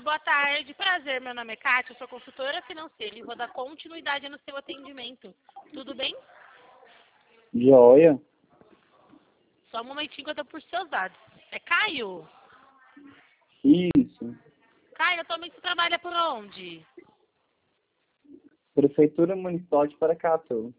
boa tarde. Prazer, meu nome é Kátia, eu sou consultora financeira e vou dar continuidade no seu atendimento. Tudo bem? Joia. Só um momentinho que eu tô por seus dados. É Caio? Isso. Caio, atualmente você trabalha por onde? Prefeitura Municipal de Paracatu.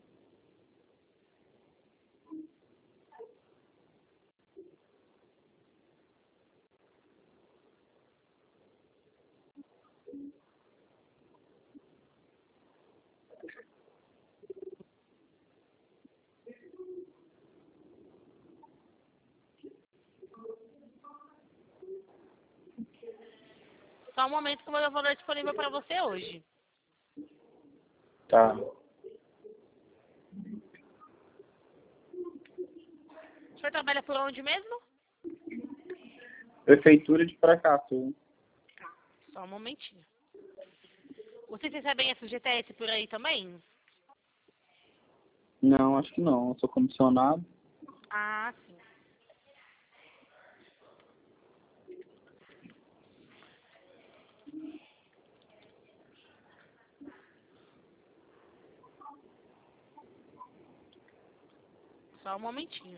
Só um momento que eu vou dar o valor disponível para você hoje. Tá. O senhor trabalha por onde mesmo? Prefeitura de Paracatu. Só um momentinho. Vocês recebem FGTS por aí também? Não, acho que não. Eu sou comissionado. Ah, sim. Só um momentinho.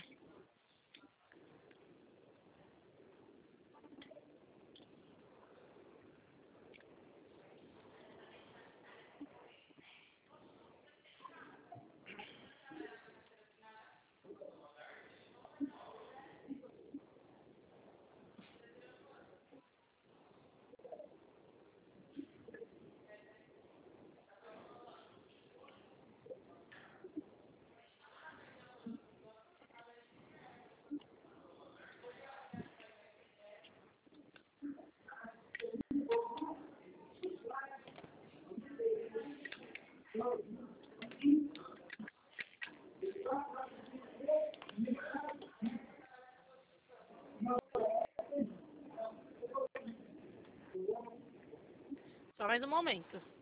Só mais um momento.